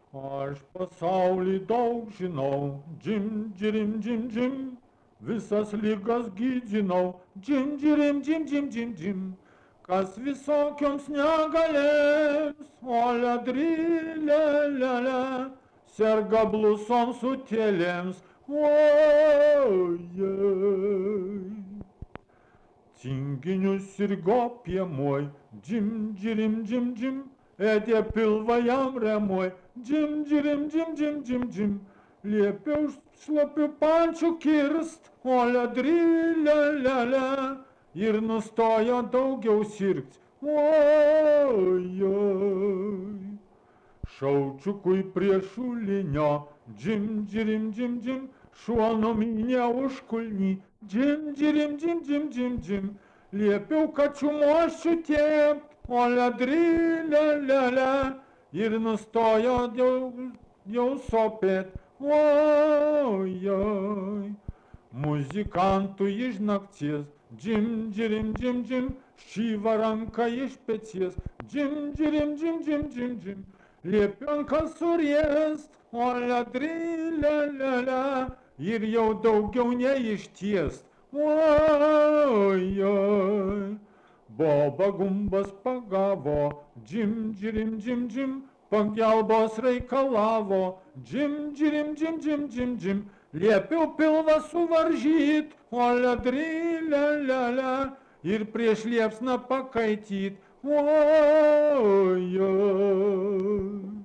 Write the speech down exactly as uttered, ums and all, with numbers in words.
Aš pasaulį daug žinau, džim, džirim, džim, džim, visas lygas gydžinau, džim, džirim, džim, džim, džim, džim, kas visokioms negalėms, olia drilė, lelė, serga blusom sutėlėms, ojej. Tinginių sirgo piemuoj, džim, džirim, džim, džim, ėdė pilvą jam remuoj, džim, džirim, džim, džim, džim, džim, liepiau šlapiu pančių kirst, olia drilė, lelė, ir nustojo daugiau sirgt, ojoj. Šaučiukui prie šulinio, džim, džirim, džim, džim, šuo numynė už kulnį, džim, džirim, džim, džim, džim, džim, liepiau kačių mošių tėpt, olia drilė, lelė, ir nustojo jau, jau sopėt, ojoj. Muzikantų iš nakties, džim, džirim, džim, džim, šyva ranka iš peties, džim, džirim, džim, džim, džim, džim, liepiau kas suriest, olia drilė, lelė, ir jau daugiau neištiest, ojoj. Boba gumbas pagavo, džim, džirim, džim, džim, pagalbos reikalavo, džim, džirim, džim, džim, džim, džim, liepiau pilvą suvaržyt, olia drilė, lelė, ir prieš liepsną pakaityt, ojoj.